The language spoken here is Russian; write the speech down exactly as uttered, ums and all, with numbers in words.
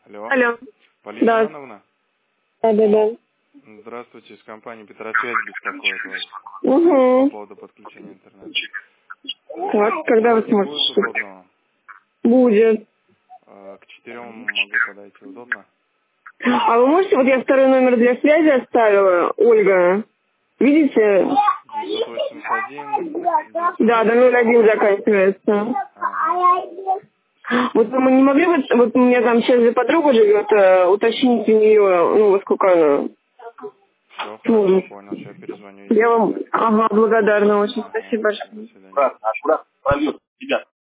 Алло. Алло. Полина Да. Ивановна? Да, да, да. Здравствуйте, из компании Петросвязь беспокоит вас Угу. по поводу подключения интернета. Так, когда вы Сегодня будет сможете? удобно? Будет. Э, К четырем могу подойти. Удобно? А вы можете, вот я второй номер для связи оставила, Ольга. Видите? девятьсот восемьдесят один, Да, до ноль один заканчивается. Ага. Вот мы не могли бы, вот у меня там сейчас же подруга живет, э, уточнить у нее, ну, во сколько она Все, хорошо, сможет. понял. Сейчас перезвоню ей. Я вам, ага, благодарна очень. Ага. Спасибо большое. До свидания.